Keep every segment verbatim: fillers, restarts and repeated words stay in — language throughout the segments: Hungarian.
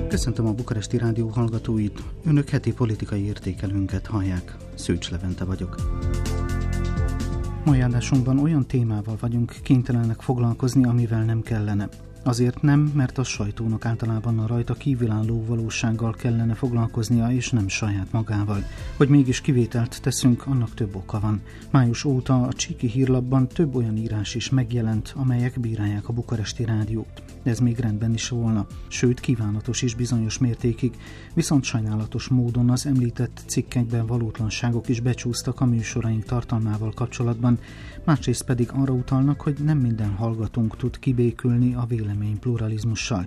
Köszöntöm a Bukaresti Rádió hallgatóit. Önök heti politikai értékelőnket hallják. Szőcs Levente vagyok. Mai adásunkban olyan témával vagyunk kénytelenek foglalkozni, amivel nem kellene. Azért nem, mert a sajtónak általában a rajta kívülálló valósággal kellene foglalkoznia, és nem saját magával. Hogy mégis kivételt teszünk, annak több oka van. Május óta a Csíki Hírlapban több olyan írás is megjelent, amelyek bírálják a Bukaresti Rádiót. Ez még rendben is volna, sőt kívánatos is bizonyos mértékig, viszont sajnálatos módon az említett cikkekben valótlanságok is becsúsztak a műsoraink tartalmával kapcsolatban, másrészt pedig arra utalnak, hogy nem minden hallgatónk tud kibékülni a vélemény pluralizmussal.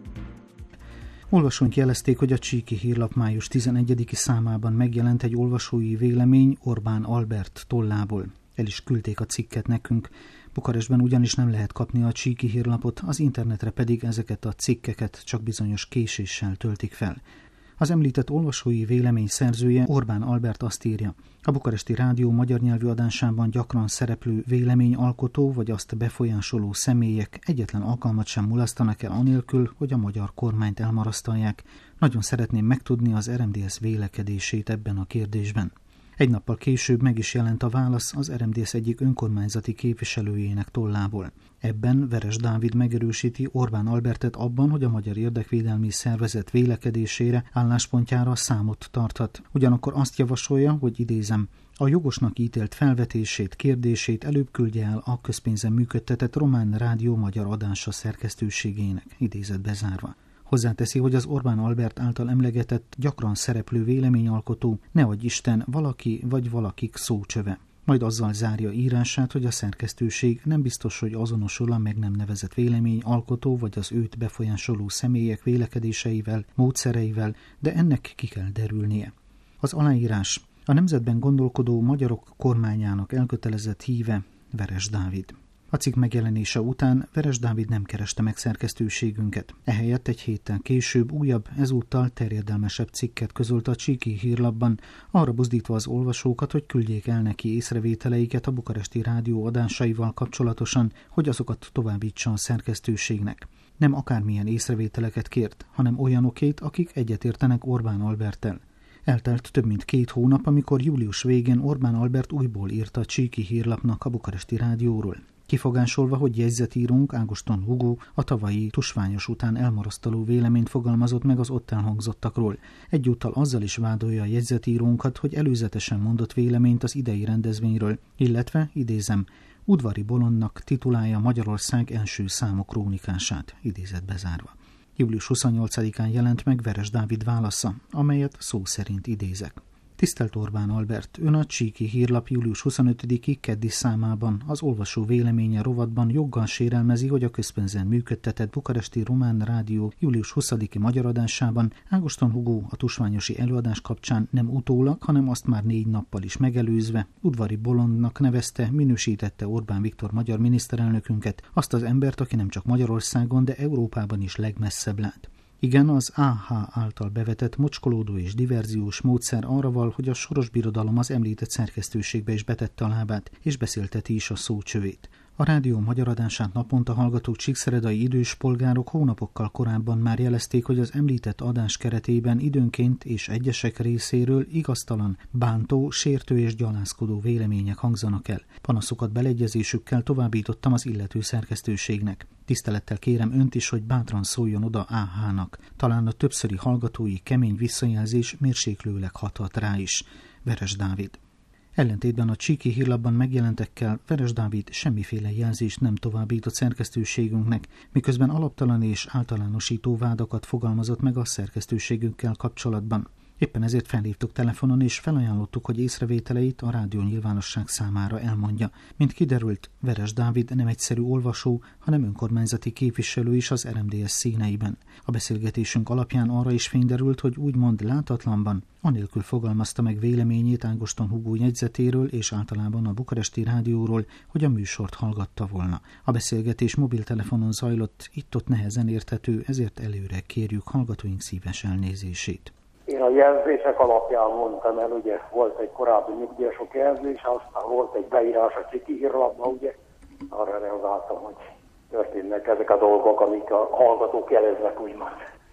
Olvasóink jelezték, hogy a Csíki Hírlap május tizenegyediki számában megjelent egy olvasói vélemény Orbán Albert tollából. El is küldték a cikket nekünk. Bukarestben ugyanis nem lehet kapni a Csíki Hírlapot, az internetre pedig ezeket a cikkeket csak bizonyos késéssel töltik fel. Az említett olvasói vélemény szerzője, Orbán Albert azt írja: a Bukaresti Rádió magyar nyelvű adásában gyakran szereplő véleményalkotó vagy azt befolyásoló személyek egyetlen alkalmat sem mulasztanak el anélkül, hogy a magyar kormányt elmarasztalják. Nagyon szeretném megtudni az er em dé es vélekedését ebben a kérdésben. Egy nappal később meg is jelent a válasz az er em dé es egyik önkormányzati képviselőjének tollából. Ebben Veres Dávid megerősíti Orbán Albertet abban, hogy a Magyar Érdekvédelmi Szervezet vélekedésére, álláspontjára számot tarthat. Ugyanakkor azt javasolja, hogy idézem, a jogosnak ítélt felvetését, kérdését előbb küldje el a közpénzen működtetett Román Rádió magyar adása szerkesztőségének, idézet bezárva. Hozzáteszi, hogy az Orbán Albert által emlegetett, gyakran szereplő véleményalkotó, nehogy Isten, valaki vagy valakik szócsöve. Majd azzal zárja írását, hogy a szerkesztőség nem biztos, hogy azonosul a meg nem nevezett véleményalkotó vagy az őt befolyásoló személyek vélekedéseivel, módszereivel, de ennek ki kell derülnie. Az aláírás a nemzetben gondolkodó magyarok kormányának elkötelezett híve Veres Dávid. A cikk megjelenése után Veres Dávid nem kereste meg szerkesztőségünket. Ehelyett egy héttel később újabb, ezúttal terjedelmesebb cikket közölt a Csíki Hírlapban, arra buzdítva az olvasókat, hogy küldjék el neki észrevételeiket a Bukaresti Rádió adásaival kapcsolatosan, hogy azokat továbbítsa a szerkesztőségnek. Nem akármilyen észrevételeket kért, hanem olyanokét, akik egyetértenek Orbán Alberttel. Eltelt több mint két hónap, amikor július végén Orbán Albert újból írta a Csíki Hírlapnak a Bukaresti Rádióról. Kifogásolva, hogy jegyzetírunk Ágoston Hugo a tavalyi tusványos után elmarasztaló véleményt fogalmazott meg az ott elhangzottakról. Egyúttal azzal is vádolja a jegyzetírónkat, hogy előzetesen mondott véleményt az idei rendezvényről, illetve, idézem, udvari bolondnak titulálja Magyarország első számú krónikását, idézet bezárva. július huszonnyolcadikán jelent meg Veres Dávid válasza, amelyet szó szerint idézek. Tisztelt Orbán Albert, ön a Csíki Hírlap július huszonötödiki keddi számában az olvasó véleménye rovatban joggal sérelmezi, hogy a közpénzen működtetett Bukaresti Román Rádió július huszadiki magyar adásában Ágoston Hugo a tusványosi előadás kapcsán nem utólag, hanem azt már négy nappal is megelőzve udvari bolondnak nevezte, minősítette Orbán Viktor magyar miniszterelnökünket, azt az embert, aki nem csak Magyarországon, de Európában is legmesszebb lát. Igen, az á há által bevetett mocskolódó és diverziós módszer arra val, hogy a Soros Birodalom az említett szerkesztőségbe is betette a lábát, és beszélteti is a szócsövét. A rádió magyar adását naponta hallgató csíkszeredai idős polgárok hónapokkal korábban már jelezték, hogy az említett adás keretében időnként és egyesek részéről igaztalan, bántó, sértő és gyalázkodó vélemények hangzanak el. Panaszokat beleegyezésükkel továbbítottam az illető szerkesztőségnek. Tisztelettel kérem önt is, hogy bátran szóljon oda á hának. Talán a többszöri hallgatói kemény visszajelzés mérséklőleg hathat rá is. Veres Dávid. Ellentétben a Csíki Hírlapban megjelentekkel Veres Dávid semmiféle jelzést nem továbbított szerkesztőségünknek, miközben alaptalan és általánosító vádakat fogalmazott meg a szerkesztőségünkkel kapcsolatban. Éppen ezért felhívtuk telefonon, és felajánlottuk, hogy észrevételeit a rádió nyilvánosság számára elmondja. Mint kiderült, Veres Dávid nem egyszerű olvasó, hanem önkormányzati képviselő is az er em dé es színeiben. A beszélgetésünk alapján arra is fényderült, hogy úgymond látatlanban, anélkül fogalmazta meg véleményét Ágoston Hugo jegyzetéről és általában a Bukaresti Rádióról, hogy a műsort hallgatta volna. A beszélgetés mobiltelefonon zajlott, itt-ott nehezen érthető, ezért előre kérjük hallgatóink szíves elnézését. Én a jelzések alapján mondtam el, ugye volt egy korábbi nyugdíjasok jelzés, aztán volt egy beírás a Csíki Hírlapba, ugye, arra reagáltam, hogy történnek ezek a dolgok, amik a hallgatók jeleznek, úgymond.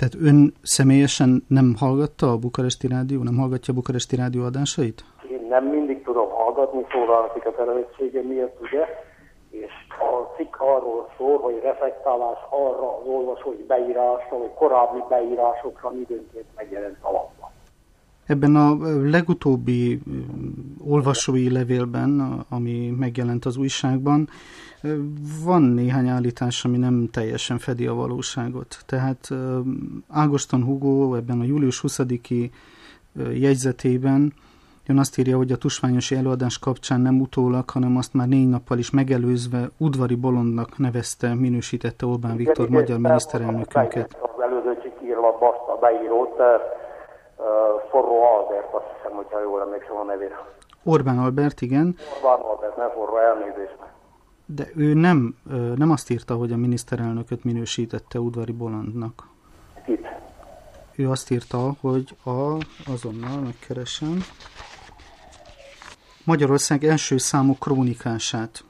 Tehát ön személyesen nem hallgatta a Bukaresti Rádió, nem hallgatja a Bukaresti Rádió adásait? Én nem mindig tudom hallgatni, szólálati kötelezettsége miatt, ugye, és a cikk arról szól, hogy reflektálás arra az olvasói beírásra, vagy korábbi beírásokra, ami időnként megjelent alapban. Ebben a legutóbbi olvasói levélben, ami megjelent az újságban, van néhány állítás, ami nem teljesen fedi a valóságot. Tehát Ágoston Hugo ebben a július huszadiki jegyzetében ön azt írja, hogy a tusványosi előadás kapcsán nem utólag, hanem azt már négy nappal is megelőzve udvari bolondnak nevezte, minősítette Orbán Viktor igen, magyar miniszterelnökünket. Az előző cikírlatban azt a beírót, uh, Forró Albert, azt hiszem, hogyha jól emlékszem a nevére. Orbán Albert, igen. Orbán Albert, nem Forró, elnézést. De ő nem, nem azt írta, hogy a miniszterelnököt minősítette udvari bolondnak. Itt. Ő azt írta, hogy a, azonnal megkeresem, Magyarország első számú krónikását.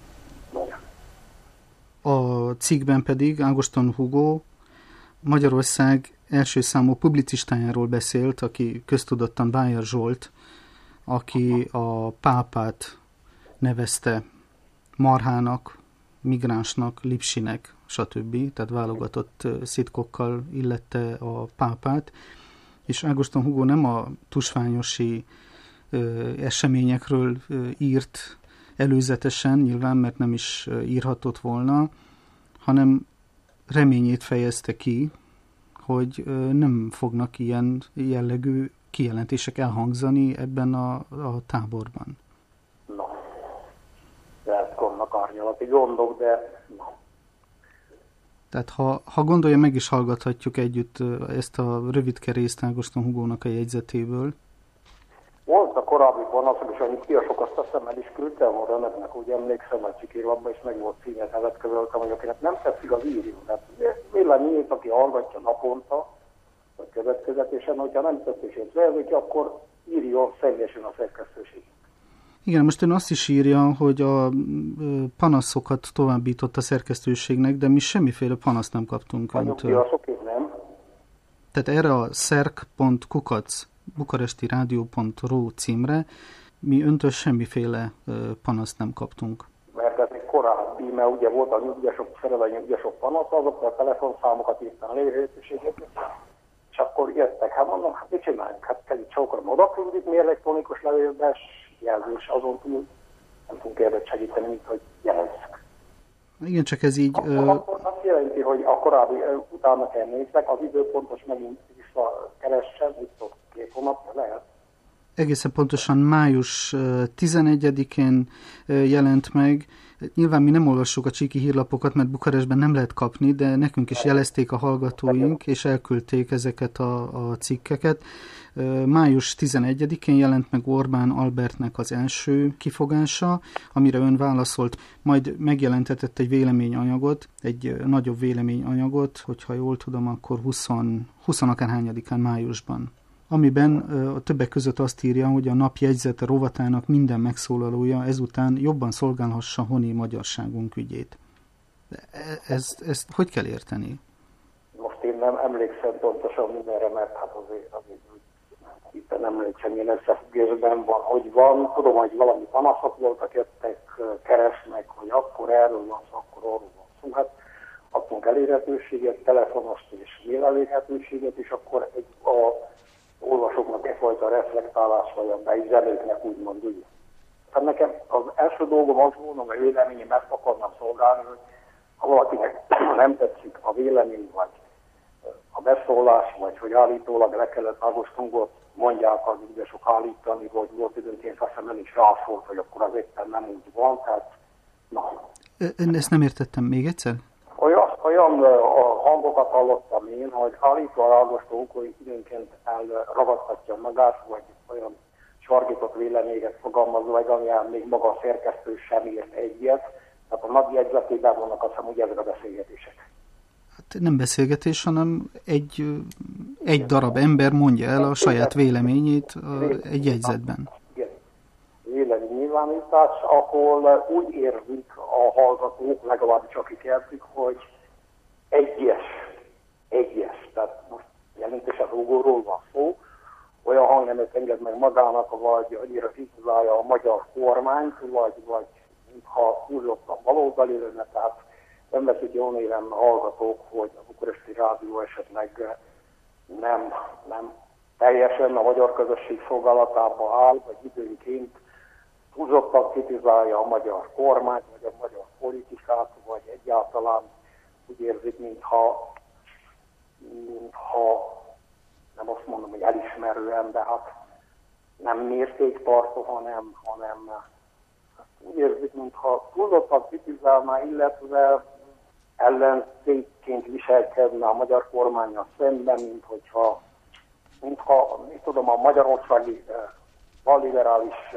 A cikkben pedig Ágoston Hugo Magyarország első számú publicistájáról beszélt, aki köztudottan Bájer Zsolt, aki a pápát nevezte marhának, migránsnak, lipsinek, stb. Tehát válogatott szitkokkal illette a pápát, és Ágoston Hugo nem a tusványosi ö, eseményekről ö, írt előzetesen, nyilván, mert nem is írhatott volna, hanem reményét fejezte ki, hogy ö, nem fognak ilyen jellegű kijelentések elhangzani ebben a, a táborban. No. Lehet vannak árnyalati gondok, de no. Tehát ha, ha gondolja, meg is hallgathatjuk együtt ezt a rövidke részt Ágoston Hugónak a jegyzetéből. Volt a korábbi panaszok, és a nyugdíjasok azt a szemmel is küldtem volna önöknek, úgy emlékszem, a cikírlapban is meg volt címet elvetközöltem, hogy akinek nem tetszik, az írjon. Tehát véleményét, aki hallgatja naponta, vagy következetesen, hogyha nem tetszik, és akkor írjon személyesen a szerkesztőség. Igen, most ön azt is írja, hogy a panaszokat továbbított a szerkesztőségnek, de mi semmiféle panaszt nem kaptunk öntől. A nyugdíjasok nem. Tehát erre a szerk pont kukac bukarestiradio pont ru címre mi öntől semmiféle panaszt nem kaptunk. Mert ez egy korábbi, mert ugye volt a nyugdíjasok, szerelő nyugdíjasok panasz, azokra a telefonszámokat írtam a lévőhetőségeket, és akkor jöttek, hát mondom, hát mit csináljuk? Hát kezdjük csókolom, oda küldik mi elektronikus levélbe, jelzés, azon túl nem tudunk érdek segíteni, mint hogy jelezzük. Igen, csak ez így... Akkor, uh... akkor azt jelenti, hogy a korábbi uh, utána kell nézzek, az időpontos megint visszakeressen, itt ott két hónapja lehet. Egészen pontosan május tizenegyedikén jelent meg. Nyilván mi nem olvassuk a csíki hírlapokat, mert Bukarestben nem lehet kapni, de nekünk is jelezték a hallgatóink, és elküldték ezeket a, a cikkeket. május tizenegyedikén jelent meg Orbán Albertnek az első kifogása, amire ön válaszolt, majd megjelentetett egy véleményanyagot, egy nagyobb véleményanyagot, hogyha jól tudom, akkor húsz akárhányadikán májusban, amiben a többek között azt írja, hogy a nap jegyzete rovatának minden megszólalója ezután jobban szolgálhassa honi magyarságunk ügyét. Ezt, ezt hogy kell érteni? Most én nem emlékszem pontosan mindenre, mert hát azért, azért itt nem emlékszem, milyen összefüggésben van, hogy van. Tudom, hogy valami panaszok voltak, jöttek, keresnek, hogy akkor erről van szó, akkor arról van szó. Hát adtunk elérhetőséget, telefonost és mail elérhetőséget, és akkor egy, a olvasóknak egyfajta reflektálás, vagy a beüzelőknek úgymond úgy. Tehát nekem az első dolgom az volna, hogy a véleményem ezt akarnám szolgálni, hogy ha valakinek nem tetszik a vélemény, vagy a beszólás, vagy hogy állítólag le kellett Ágostongot, mondják az ügyesok állítani, hogy volt időnként azt hiszem el is rászólt, hogy akkor az éppen nem úgy van, tehát na. Ön ezt nem értettem még egyszer? Olyan, olyan a hangokat hallottam én, hogy állítólag Ágoston, hogy időnként elragadtatja magát, vagy olyan sarkított véleményeket fogalmazva, vagy amilyen még maga a szerkesztő sem írt egyet. Tehát a nagy jegyzetében vannak azt hiszem, hogy ezek a beszélgetések. Hát nem beszélgetés, hanem egy, egy darab ember mondja el a saját véleményét egy jegyzetben. Igen. Véleménynyilvánítás, ahol úgy érzik a hallgatók, legalábbis akik érzik, hogy egyes, egyes. Tehát most jelentősen rúgóról van szó, olyan hangnemet enged meg magának, vagy annyira kritizálja a magyar kormányt, vagy, vagy mintha túlzottan baloldali lenne, tehát nem veszik jól néven a hallgatók, hogy a bukaresti rádió esetleg nem, nem teljesen a magyar közösség szolgálatába áll, vagy időnként túlzottan kritizálja a magyar kormányt, vagy a magyar politikát, vagy egyáltalán úgy érzik, mintha, mintha nem azt mondom, hogy elismerően, de hát nem mértéktartó, hanem, hanem úgy érzik, mintha túlzottan kritizálná, illetve ellenzékként viselkedne a magyar kormánnyal szemben, mint hogyha, mintha, mit tudom, a magyarországi uh, balliberális uh,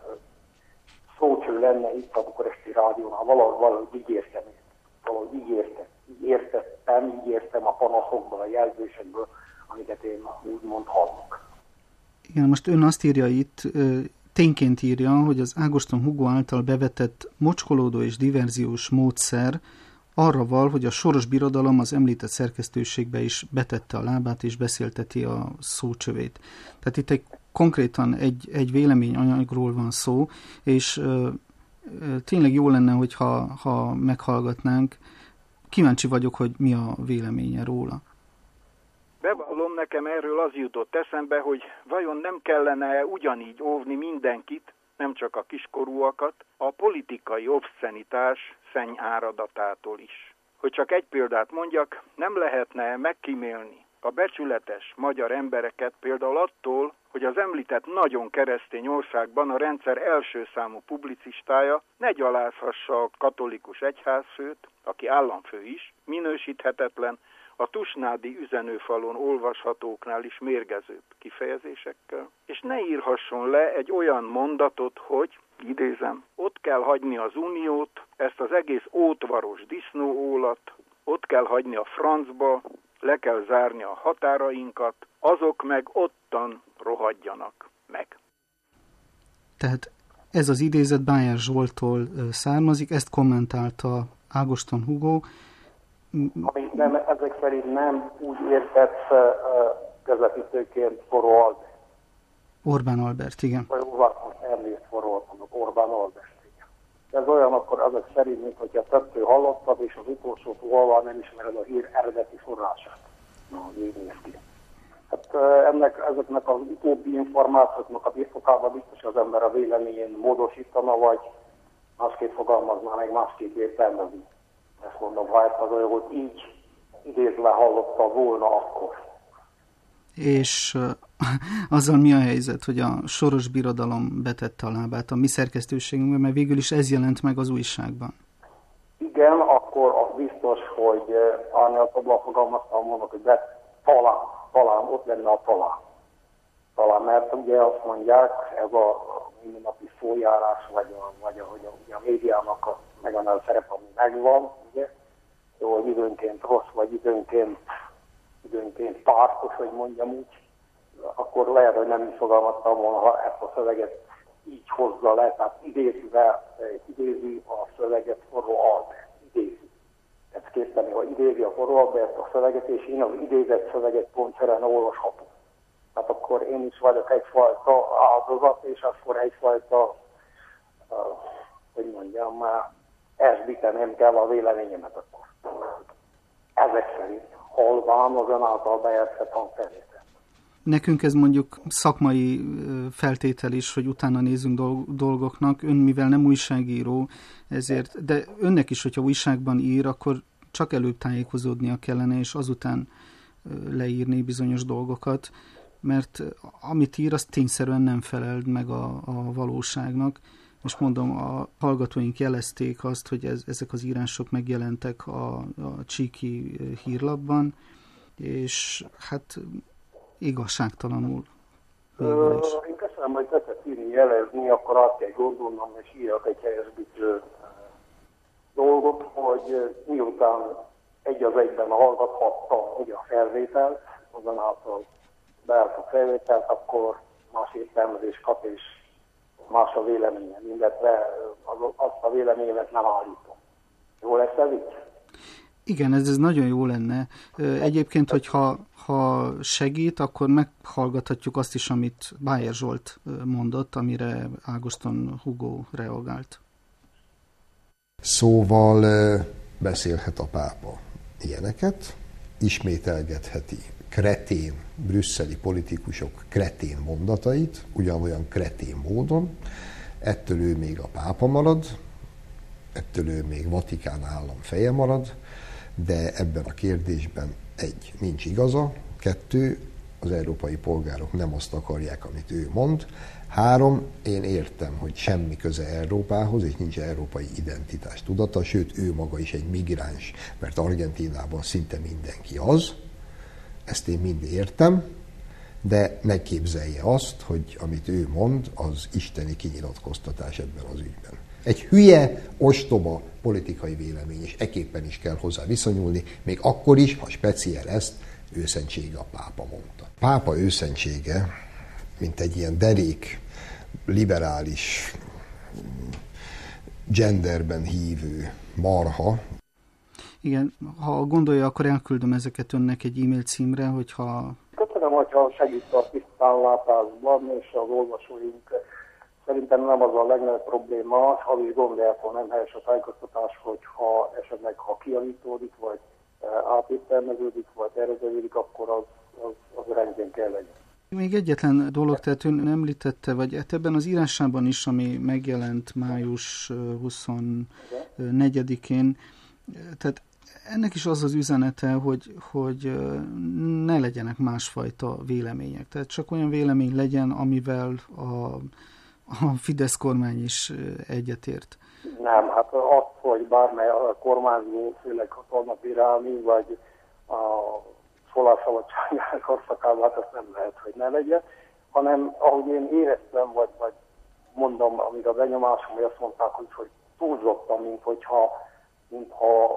szócső lenne itt a bukaresti rádiónál, valahogy, valahogy így értem, valahogy így értem, így értettem, így értem a panaszokból, a jelzésekből, amiket én úgymond hallok. Igen, most ön azt írja itt, tényként írja, hogy az Ágoston Hugo által bevetett mocskolódó és diverziós módszer arra val, hogy a Soros Birodalom az említett szerkesztőségbe is betette a lábát és beszélteti a szócsövét. Tehát itt egy, konkrétan egy, egy véleményanyagról van szó, és ö, ö, tényleg jó lenne, hogyha ha meghallgatnánk. Kíváncsi vagyok, hogy mi a véleménye róla. Bevallom, nekem erről az jutott eszembe, hogy vajon nem kellene ugyanígy óvni mindenkit, nem csak a kiskorúakat, a politikai obszcenitás szennyáradatától is. Hogy csak egy példát mondjak, nem lehetne megkímélni a becsületes magyar embereket például attól, hogy az említett nagyon keresztény országban a rendszer első számú publicistája ne gyalázhassa a katolikus egyházfőt, aki államfő is, minősíthetetlen, a tusnádi üzenőfalon olvashatóknál is mérgezőbb kifejezésekkel, és ne írhasson le egy olyan mondatot, hogy, idézem, ott kell hagyni az uniót, ezt az egész ótvaros disznóólat, ott kell hagyni a francba, le kell zárni a határainkat, azok meg ottan rohadjanak meg. Tehát ez az idézet Bájer Zsolttól származik, ezt kommentálta Ágoston Hugo. Amit nem, ezek szerint nem úgy értett uh, közvetítőként Forró Albert. Orbán Albert, igen. Vagy elnézést Forró, Orbán Albert, igen. Ez olyan akkor ezek szerint, mint hogyha többtől hallottad, és az utolsó szóval nem ismered a hír eredeti forrását. Na, így néz ki. Hát uh, ennek, ezeknek az utóbbi információknak a birtokában biztos az ember a véleményén módosítana, vagy másképp fogalmazná, meg másképp értelmezni. Ezt mondom, ha ezt az olyan, hogy így idézve hallotta volna akkor. És uh, azzal mi a helyzet, hogy a Soros Birodalom betette a lábát a mi szerkesztőségünkben, mert végül is ez jelent meg az újságban? Igen, akkor az biztos, hogy uh, Árnyal Szabla fogalmaztam volna, hogy de talán, talán, ott lenne a talán. Talán, mert ugye azt mondják, ez a mindennapi szójárás, vagy a, vagy a, vagy a, ugye a médiának a meganál szerep, ami megvan, ugye, jó, hogy időnként rossz, vagy időnként, időnként pártos, hogy mondjam úgy, akkor lehet, hogy nem is fogalmaztam volna, ha ezt a szöveget így hozza le, tehát idézve, idézi a szöveget Forró Albert, idézi. Ezt készíteni, hogy idézi a Forró Albert a szöveget, és én az idézett szöveget pontszerűen olvashatom. Hát akkor én is vagyok egyfajta áldozat, és akkor egyfajta, uh, hogy mondjam, már esbíteném kell a véleményemet akkor. Ezek szerint halván az ön által bejelzett hangterületet. Nekünk ez mondjuk szakmai feltétel is, hogy utána nézzünk dolgoknak. Ön mivel nem újságíró, ezért, de önnek is, hogyha újságban ír, akkor csak előbb tájékozódnia kellene, és azután leírni bizonyos dolgokat, mert amit ír, az tényszerűen nem felel meg a, a valóságnak. És mondom, a hallgatóink jelezték azt, hogy ez, ezek az írások megjelentek a, a Csíki hírlapban, és hát igazságtalanul. Ö, én köszönöm, hogy tetszett írni, jelezni, akkor azt kell gondolnom, és írjak egy helyesbítő dolgot, hogy miután egy az egyben hallgathatta hogy a felvételt, azonáltal beállt a felvételt, akkor más értelmezés kap, és más a véleményem, illetve az, azt a véleményemet nem állítom. Jól lesz ez így? Igen, ez, ez nagyon jó lenne. Egyébként, hogyha ha segít, akkor meghallgathatjuk azt is, amit Bájer Zsolt mondott, amire Ágoston Hugo reagált. Szóval beszélhet a pápa ilyeneket, ismételgetheti kretén, brüsszeli politikusok kretén mondatait, ugyanolyan kretén módon, ettől ő még a pápa marad, ettől ő még Vatikán állam feje marad, de ebben a kérdésben egy, nincs igaza, kettő, az európai polgárok nem azt akarják, amit ő mond, három, én értem, hogy semmi köze Európához, és nincs európai identitás tudata, sőt, ő maga is egy migráns, mert Argentínában szinte mindenki az, ezt én mind értem, de ne képzelje azt, hogy amit ő mond, az isteni kinyilatkoztatás ebben az ügyben. Egy hülye, ostoba politikai vélemény, és eképpen is kell hozzá viszonyulni, még akkor is, ha speciál ezt őszentsége a pápa mondta. Pápa őszentsége, mint egy ilyen derék, liberális, genderben hívő marha. Igen, ha gondolja, akkor elküldöm ezeket önnek egy e-mail címre, hogyha... Köszönöm, hogyha segít a tisztánlátásban, és az olvasóink szerintem nem az a legnagyobb probléma, ha is gondolják, hogy nem helyes a tájékoztatás, hogyha esetleg ha kiavítódik, vagy átértelmeződik, vagy erőződik, akkor az, az, az rendben kell legyen. Még egyetlen dolog, tehát ön említette, vagy ebben az írásában is, ami megjelent május huszonnegyedikén, tehát ennek is az az üzenete, hogy, hogy ne legyenek másfajta vélemények. Tehát csak olyan vélemény legyen, amivel a, a Fidesz kormány is egyetért. Nem, hát az, hogy bármely kormányzó főleg hatalmat bírálni, vagy a szólásszabadság korszakában, hát azt nem lehet, hogy ne legyen, hanem ahogy én éreztem, vagy, vagy mondom, amíg a benyomásom, hogy azt mondták, hogy, hogy túlzottam, mint hogyha, mintha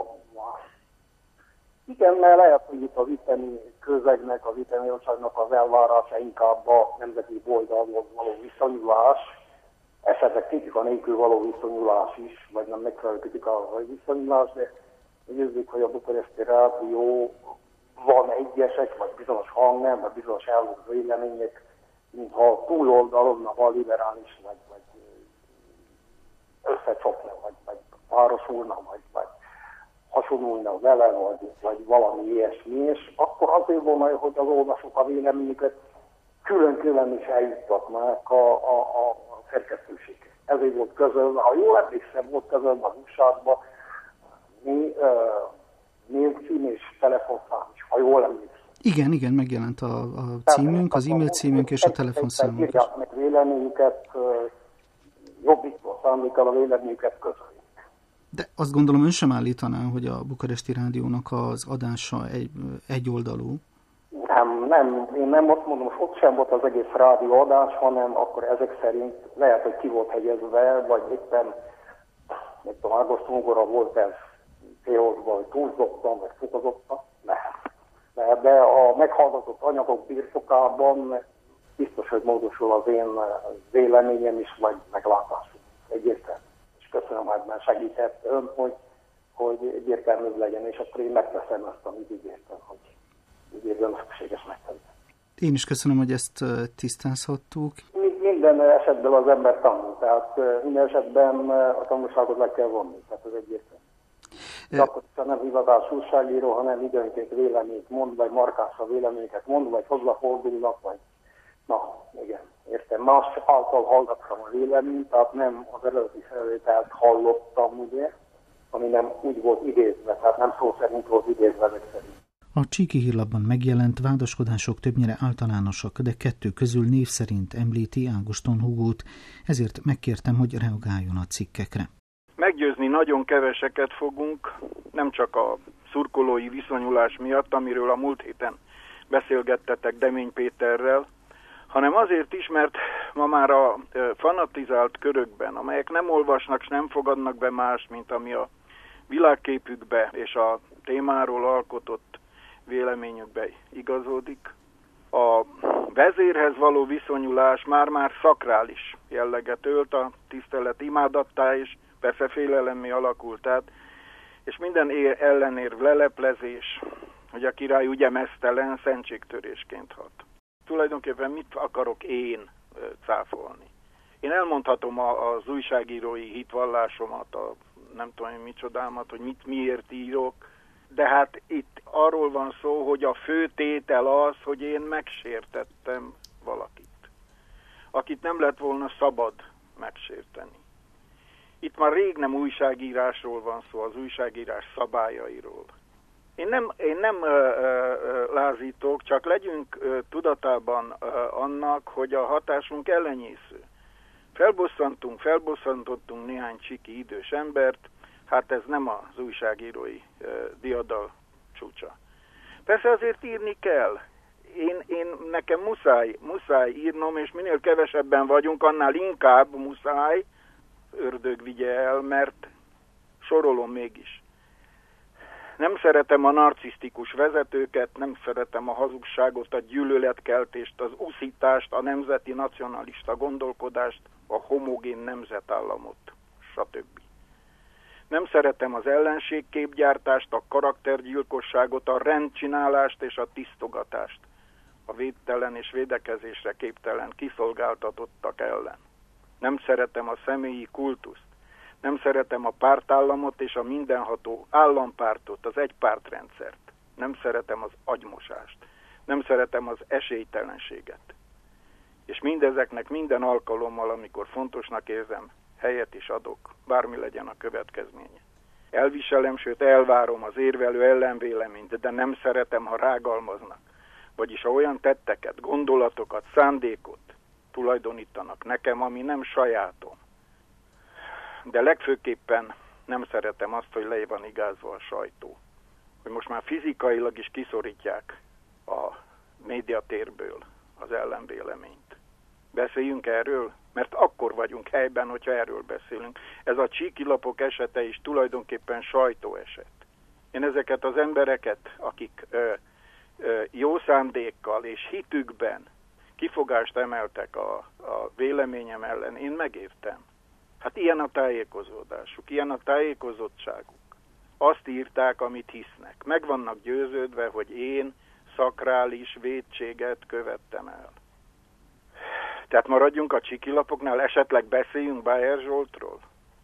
igen, mert lehet, hogy itt az itteni közegnek, az itteni országnak az elvárása inkább a nemzeti oldalhoz való viszonyulás, esetleg kritika nélkül való viszonyulás is, vagy nem megfelelő kritika vagy viszonyulás, de érezzük, hogy a bukaresti rádió van egyesek, vagy bizonyos hangnem, vagy bizonyos elhúzó vélemények, mintha túloldalon a liberális, vagy, vagy összecsapna, vagy, vagy párosulna, vagy, vagy hasonlulna vele, vagy, vagy valami ilyesmi, és akkor azért volna, hogy az olvasók a véleményüket külön-külön is eljuttatnák a, a, a szerkesztőséghez. Ezért volt közölve, ha jól emlékszem, volt közölve az újságban mi uh, mailcím és telefonszám is, ha jól emlékszem. Igen, igen, megjelent a, a címünk, az e-mail címünk és a telefonszámunk is. Írják meg véleményüket, uh, jobbító szándékkal a véleményüket közöljük. De azt gondolom, ön sem állítaná, hogy a Bukaresti Rádiónak az adása egy, egyoldalú? Nem, nem. Én nem azt mondom, hogy ott sem volt az egész rádióadás, hanem akkor ezek szerint lehet, hogy ki volt hegyezve, vagy éppen, nem tudom, Ágoston volt ez célozva, vagy túlzottan, vagy fokozottan. Nem. De a meghallgatott anyagok birtokában biztos, hogy módosul az én véleményem is, vagy meglátásom. Egyértelmű. Köszönöm, hogy már segített ön, hogy, hogy egyértelműbb legyen, és akkor én megteszem azt, amit ígértem, hogy úgy érzem szükséges megtenni. Én is köszönöm, hogy ezt tisztázhattuk. Minden esetben az ember tanul, tehát minden esetben a tanulságot le kell vonni, tehát ez egyértelmű. De akkor nem hivatás újságíró, hanem időnként véleményt mond, vagy markánsra véleményeket mond, vagy hozzáfordulnak, vagy na, igen, értem. Más által hallgattam a véleményt, tehát nem az eredeti felvételt hallottam, ugye, ami nem úgy volt idézve, tehát nem szó szerint volt idézve, ezek szerint. A Csíki Hírlapban megjelent vádaskodások többnyire általánosak, de kettő közül név szerint említi Ágoston Hugót, ezért megkértem, hogy reagáljon a cikkekre. Meggyőzni nagyon keveseket fogunk, nem csak a szurkolói viszonyulás miatt, amiről a múlt héten beszélgettetek Demény Péterrel, hanem azért is, mert ma már a fanatizált körökben, amelyek nem olvasnak, és nem fogadnak be más, mint ami a világképükbe és a témáról alkotott véleményükbe igazodik, a vezérhez való viszonyulás már-már szakrális jelleget ölt, a tisztelet imádattá és persze félelemmé alakult át, és minden ellenérv leleplezés, hogy a király ugye meztelen, szentségtörésként hat. Tulajdonképpen mit akarok én cáfolni? Én elmondhatom az újságírói hitvallásomat, a nem tudom én micsodámat, hogy mit miért írok, de hát itt arról van szó, hogy a fő tétel az, hogy én megsértettem valakit, akit nem lett volna szabad megsérteni. Itt már rég nem újságírásról van szó, az újságírás szabályairól. Én nem, én nem ö, ö, lázítok, csak legyünk ö, tudatában ö, annak, hogy a hatásunk ellenyésző. Felbosszantunk, felbosszantottunk néhány csiki idős embert, hát ez nem az újságírói ö, diadal csúcsa. Persze azért írni kell. Én, én nekem muszáj, muszáj írnom, és minél kevesebben vagyunk, annál inkább muszáj, ördög vigye el, mert sorolom mégis. Nem szeretem a narcisztikus vezetőket, nem szeretem a hazugságot, a gyűlöletkeltést, az uszítást, a nemzeti nacionalista gondolkodást, a homogén nemzetállamot, stb. Nem szeretem az ellenségképgyártást, a karaktergyilkosságot, a rendcsinálást és a tisztogatást, a védtelen és védekezésre képtelen kiszolgáltatottak ellen. Nem szeretem a személyi kultuszt, nem szeretem a pártállamot és a mindenható állampártot, az egypártrendszert. Nem szeretem az agymosást, nem szeretem az esélytelenséget. És mindezeknek minden alkalommal, amikor fontosnak érzem, helyet is adok, bármi legyen a következménye. Elviselem, sőt elvárom az érvelő ellenvéleményt, de nem szeretem, ha rágalmaznak. Vagyis ha olyan tetteket, gondolatokat, szándékot tulajdonítanak nekem, ami nem sajátom. De legfőképpen nem szeretem azt, hogy le van igázva a sajtó. Hogy most már fizikailag is kiszorítják a médiatérből az ellenvéleményt. Beszéljünk erről, mert akkor vagyunk helyben, hogyha erről beszélünk. Ez a csíkilapok esete is tulajdonképpen sajtóeset. Én ezeket az embereket, akik ö, ö, jó szándékkal és hitükben kifogást emeltek a, a véleményem ellen, én megértem. Hát ilyen a tájékozódásuk, ilyen a tájékozottságuk. Azt írták, amit hisznek. Meg vannak győződve, hogy én szakrális vétséget követtem el. Tehát maradjunk a csikilapoknál, esetleg beszéljünk Bájer Zsoltról?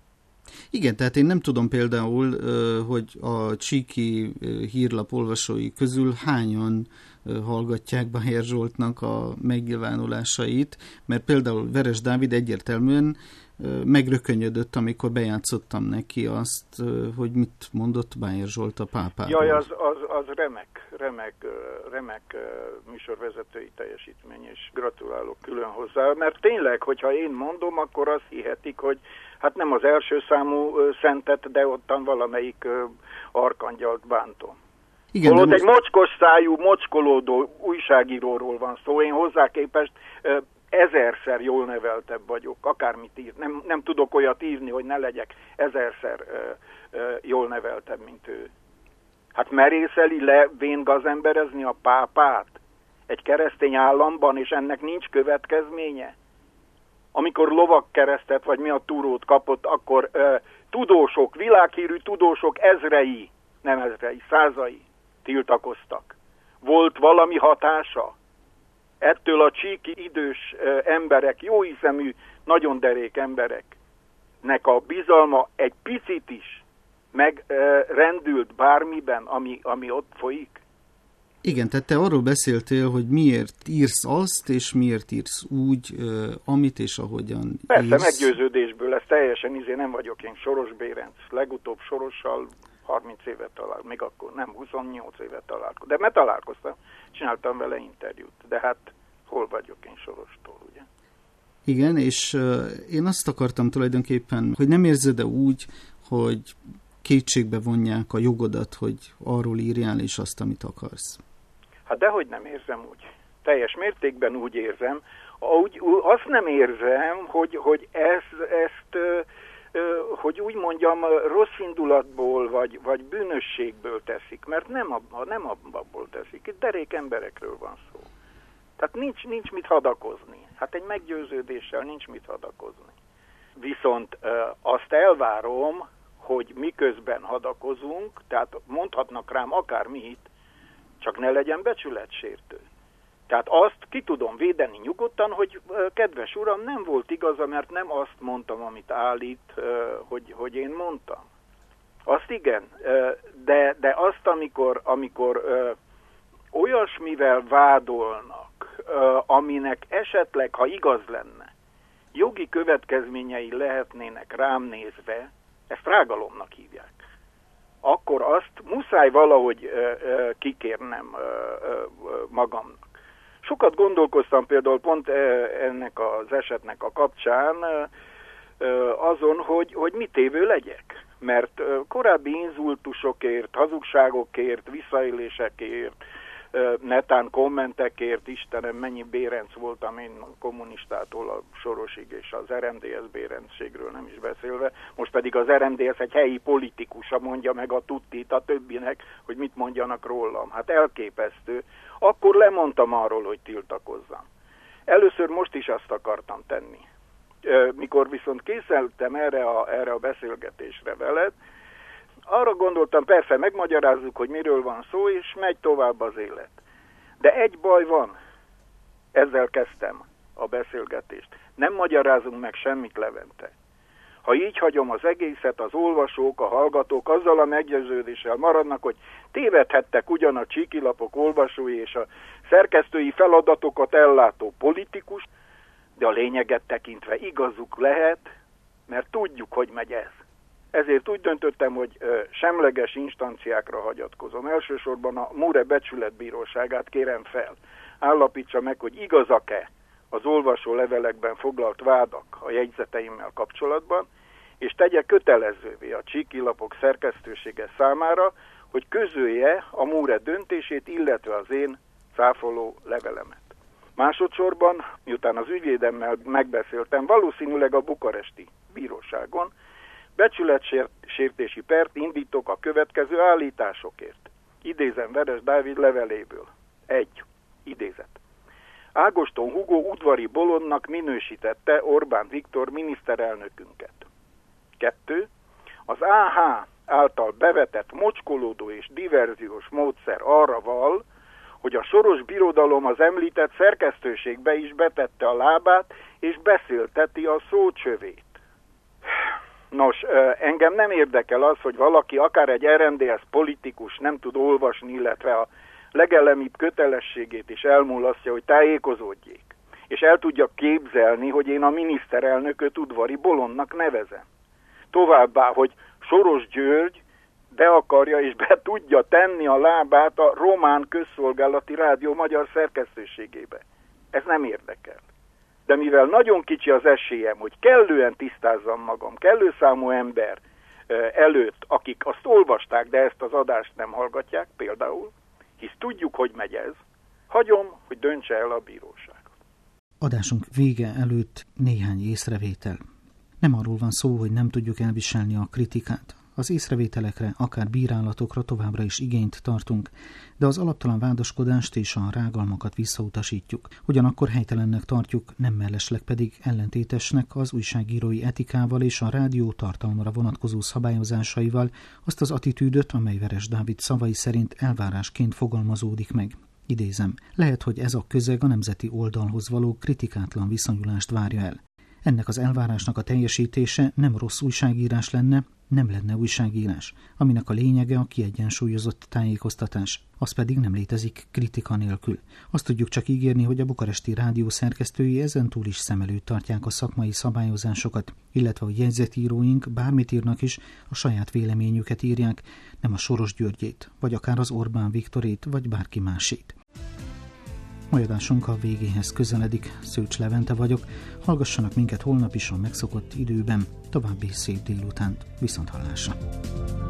Igen, tehát én nem tudom például, hogy a csíki hírlap olvasói közül hányan hallgatják Bájer Zsoltnak a megnyilvánulásait, mert például Veres Dávid egyértelműen megrökönyödött, amikor bejátszottam neki azt, hogy mit mondott Bájer Zsolt a pápáról. Jaj, az, az, az remek, remek, remek műsorvezetői teljesítmény, és gratulálok külön hozzá, mert tényleg, hogyha én mondom, akkor azt hihetik, hogy hát nem az első számú szentet, de ottan valamelyik arkangyalt bántom. Igen, holott most... egy mocskos szájú, mocskolódó újságíróról van szó, én hozzá képest ezerszer jól neveltebb vagyok, akármit ír. Nem, nem tudok olyat írni, hogy ne legyek ezerszer ö, ö, jól neveltebb, mint ő. Hát merészeli le véngazemberezni a pápát egy keresztény államban, és ennek nincs következménye? Amikor lovakkeresztet, vagy mi a túrót kapott, akkor ö, tudósok, világhírű tudósok ezrei, nem ezrei, százai tiltakoztak. Volt valami hatása? Ettől a csíki idős emberek, jóhiszemű, nagyon derék embereknek a bizalma egy picit is megrendült bármiben, ami, ami ott folyik? Igen, tehát te arról beszéltél, hogy miért írsz azt, és miért írsz úgy, amit és ahogyan Persze, írsz. meggyőződésből, ez teljesen izé, nem vagyok én Soros Bérenc. Legutóbb Sorossal harminc évet találkoztam, még akkor nem, huszonnyolc évet találkoztam. De mert találkoztam, csináltam vele interjút. De hát hol vagyok én Sorostól, ugye? Igen, és uh, én azt akartam tulajdonképpen, hogy nem érzed-e úgy, hogy kétségbe vonják a jogodat, hogy arról írjál és azt, amit akarsz? Hát dehogy nem érzem úgy. Teljes mértékben úgy érzem. Úgy, azt nem érzem, hogy, hogy ezt, ezt hogy úgy mondjam, rossz indulatból vagy, vagy bűnösségből teszik, mert nem, abba, nem abból teszik. Itt derék emberekről van szó. Tehát nincs, nincs mit hadakozni. Hát egy meggyőződéssel nincs mit hadakozni. Viszont azt elvárom, hogy miközben hadakozunk, tehát mondhatnak rám akármit, csak ne legyen becsületsértő. Tehát azt ki tudom védeni nyugodtan, hogy kedves uram, nem volt igaza, mert nem azt mondtam, amit állít, hogy, hogy én mondtam. Azt igen, de, de azt, amikor, amikor olyasmivel vádolnak, aminek esetleg, ha igaz lenne, jogi következményei lehetnének rám nézve, ezt rágalomnak hívják, akkor azt muszáj valahogy kikérnem magamnak. Sokat gondolkoztam például pont ennek az esetnek a kapcsán azon, hogy, hogy mit tévő legyek. Mert korábbi inzultusokért, hazugságokért, visszaélésekért, netán kommentekért, Istenem, mennyi bérenc voltam én kommunistától a Sorosig és az er em dé es bérencségről nem is beszélve. Most pedig az er em dé es egy helyi politikusa mondja meg a tuttit a többinek, hogy mit mondjanak rólam. Hát elképesztő. Akkor lemondtam arról, hogy tiltakozzam. Először most is azt akartam tenni. Mikor viszont készültem erre a, erre a beszélgetésre veled, arra gondoltam, persze megmagyarázzuk, hogy miről van szó, és megy tovább az élet. De egy baj van, ezzel kezdtem a beszélgetést. Nem magyarázunk meg semmit, Levente. Ha így hagyom az egészet, az olvasók, a hallgatók azzal a meggyőződéssel maradnak, hogy tévedhettek ugyan a csíkilapok olvasói és a szerkesztői feladatokat ellátó politikus, de a lényeget tekintve igazuk lehet, mert tudjuk, hogy megy ez. Ezért úgy döntöttem, hogy ö, semleges instanciákra hagyatkozom. Elsősorban a Mure Becsületbíróságát kérem fel. Állapítsa meg, hogy igazak-e az olvasó levelekben foglalt vádak a jegyzeteimmel kapcsolatban, és tegye kötelezővé a csíkilapok szerkesztősége számára, hogy közölje a Mure döntését, illetve az én cáfoló levelemet. Másodszorban, miután az ügyvédemmel megbeszéltem, valószínűleg a bukaresti bíróságon becsületsértési pert indítok a következő állításokért. Idézem Veres Dávid leveléből. Egy. Idézet. Ágoston Hugo udvari bolondnak minősítette Orbán Viktor miniszterelnökünket. Kettő. Az á há által bevetett mocskolódó és diverziós módszer arra val, hogy a Soros birodalom az említett szerkesztőségbe is betette a lábát, és beszélteti a szócsövét. Nos, engem nem érdekel az, hogy valaki, akár egy er em dé es politikus nem tud olvasni, illetve a legelemibb kötelességét is elmulasztja, hogy tájékozódjék. És el tudja képzelni, hogy én a miniszterelnököt udvari bolondnak nevezem. Továbbá, hogy Soros György be akarja és be tudja tenni a lábát a Román Közszolgálati Rádió magyar szerkesztőségébe. Ez nem érdekel. De mivel nagyon kicsi az esélyem, hogy kellően tisztázzam magam, kellő számú ember előtt, akik azt olvasták, de ezt az adást nem hallgatják például, hisz tudjuk, hogy megy ez, hagyom, hogy döntse el a bíróságot. Adásunk vége előtt néhány észrevétel. Nem arról van szó, hogy nem tudjuk elviselni a kritikát. Az észrevételekre, akár bírálatokra továbbra is igényt tartunk, de az alaptalan vádaskodást és a rágalmakat visszautasítjuk. Ugyanakkor helytelennek tartjuk, nem mellesleg pedig ellentétesnek az újságírói etikával és a rádió tartalomra vonatkozó szabályozásaival azt az attitűdöt, amely Veres Dávid szavai szerint elvárásként fogalmazódik meg. Idézem, lehet, hogy ez a közeg a nemzeti oldalhoz való kritikátlan viszonyulást várja el. Ennek az elvárásnak a teljesítése nem rossz újságírás lenne, nem lenne újságírás, aminek a lényege a kiegyensúlyozott tájékoztatás. Az pedig nem létezik kritika nélkül. Azt tudjuk csak ígérni, hogy a bukaresti rádió szerkesztői ezentúl is szem előtt tartják a szakmai szabályozásokat, illetve a jegyzetíróink bármit írnak is, a saját véleményüket írják, nem a Soros Györgyét, vagy akár az Orbán Viktorét, vagy bárki másét. Mai adásunk a végéhez közeledik, Szőcs Levente vagyok, hallgassanak minket holnap is a megszokott időben, további szép délutánt, viszonthallásra!